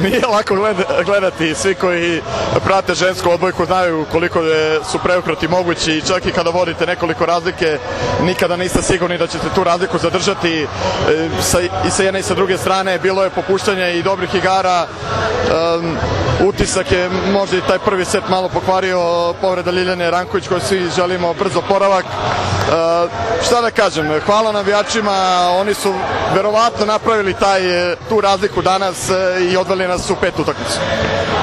Nije lako gledati, svi koji prate žensku odbojku znaju koliko su preokreti mogući i čak i kada vodite nekoliko razlike, nikada niste sigurni da ćete tu razliku zadržati. I sa jedne i sa druge strane bilo je popuštanja i dobrih igara. Utisak je možda i taj prvi set malo pokvario, povreda Ljiljane Ranković koju svi želimo brzo oporavak. Šta da kažem, hvala navijačima, oni su verovatno napravili tu razliku danas i odveli nas u petu utakmicu.